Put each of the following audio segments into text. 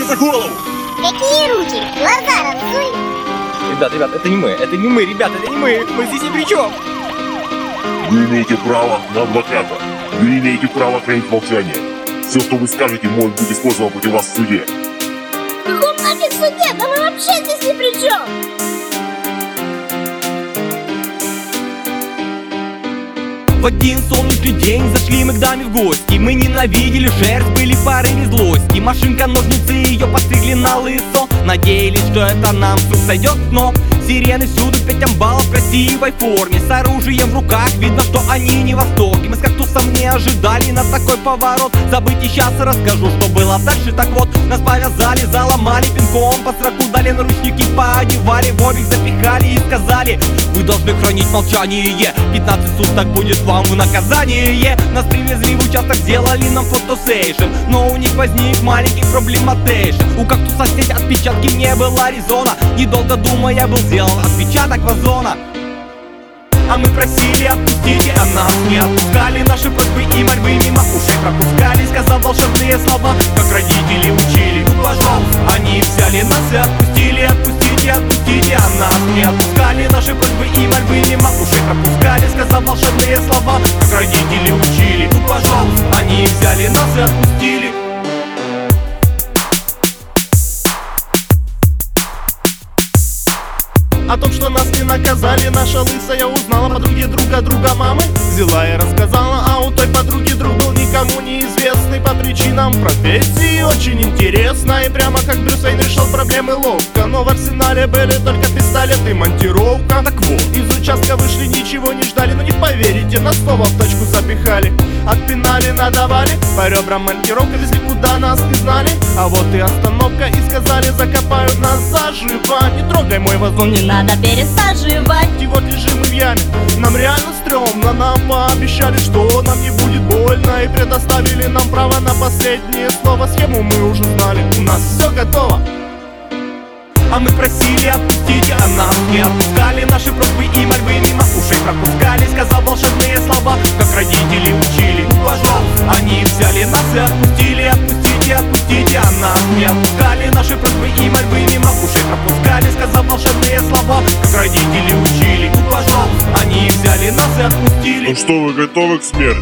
за голову! Какие руки? Глаза разуй! Ребят, это не мы, ребята, это не мы здесь ни при чем! Вы имеете право на адвоката. Вы имеете право хранить молчание. Все, что вы скажете, может быть использовано против вас в суде. В каком нафиг суде? Да мы вообще здесь ни при чем! В один солнечный день зашли мы к даме в гости. Мы ненавидели шерсть, были в порыве злости. Машинка, ножницы, ее постригли на лысо. Надеялись, что это нам вдруг сойдет, но сирены всюду, 5 амбалов в красивой форме. С оружием в руках, видно, что они не в восторге. Мы с кактусом не ожидали на такой поворот. Забыть сейчас расскажу, что было дальше. Так вот, нас повязали, заломали пинком, по строку дали, наручники поодевали, в обеих запихали и сказали: вы должны хранить молчание, 15 суток будет вам в наказание. Нас привезли в участок, сделали нам фотосейшн, но у них возник маленький проблематейшн. У кактуса сеть отпечатки не было резона. Недолго думая был сделан отпечаток вазона. А мы просили отпустите, а нас не отпускали. Наши просьбы и мольбы мимо ушей пропускали, сказав волшебные слова, как родители учили. Ну, пожалуйста, они взяли нас и отпустили. Отпустите, отпустите, а нас не отпускали. Наши просьбы и мольбы мимо ушей пропускали, сказав волшебные слова, как родители учили. Ну, пожалуйста, они взяли нас и отпустили. О том, что нас не наказали, наша лысая узнала подруги друга мамы. Взяла и рассказала, а у той подруги друг был никому неизвестный по причинам профессии очень интересно. И прямо как Брюс Уэйн решил проблемы ловко. Но в арсенале были только пистолет и монтировка. Так вот, из участка вышли, ничего не ждали. Но не поверите, нас снова в тачку запихали. Отпинали, надавали, по ребрам монтировка, везли куда нас не знали. А вот и остановка, и сказали, закопают нас заживо. Не трогай мой вазон, Не надо пересаживать. и вот лежим мы в яме. Нам реально стрёмно, нам пообещали, что нам не будет больно, и предоставили нам право на последнее слово. Схему мы уже знали, у нас все готово. А мы просили отпустите, а нас не отпускали. Наши просьбы и мольбы мимо ушей пропускали, сказав волшебные слова, как родители учили. Ну, пожалуйста, они взяли нас и отпустили. Отпустите, отпустите, а нас не отпускали. Наши просьбы и мольбы мимо ушей пропускали, сказав волшебные слова, как родители учили. Ну, пожалуйста, они взяли нас и отпустили. Ну что, вы готовы к смерти?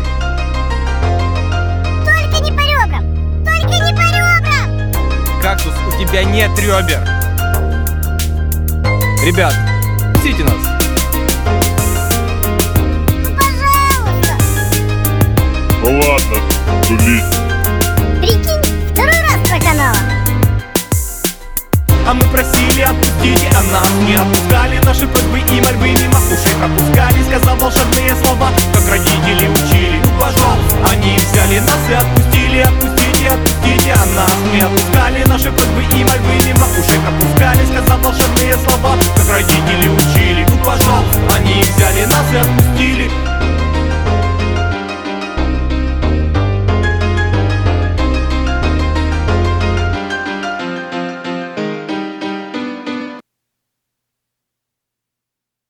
Только не по ребрам! Только не по ребрам! Кактус, у тебя нет ребер. Ребят, пустите нас. Пожалуйста! Ну ладно, тулить. Прикинь, второй раз проканала. А мы просили отпустите, а нас не отпускали. Наши просьбы и мольбы мимо ушей пропускали, сказав волшебные слова, как родители учили. Ну, пожалуйста, они взяли нас и отпустили.